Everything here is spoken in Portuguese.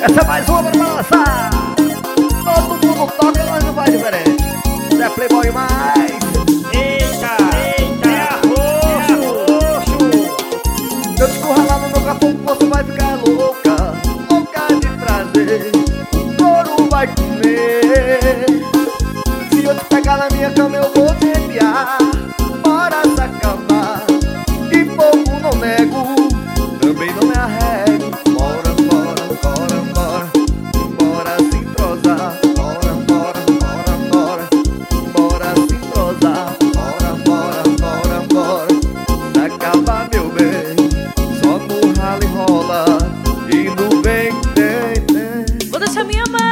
Essa é mais uma para balançar. Todo mundo toca, mas não faz diferente. Zé Playboy mais. Eita, roxo. Eu te curralando no capô, você vai ficar louca. Louca de prazer, couro vai comer. Se eu te pegar na minha cama, eu vou te enviar. Bora se acalmar, e pouco não nego, também não me arrego. Bora, bora, bora, bora, bora se entrosar. Bora, bora, bora, bora, bora se entrosar. Bora, bora, bora, bora, se acabar meu bem. Só no ralo e rola, e no vem, vem, vem. Vou deixar minha mãe.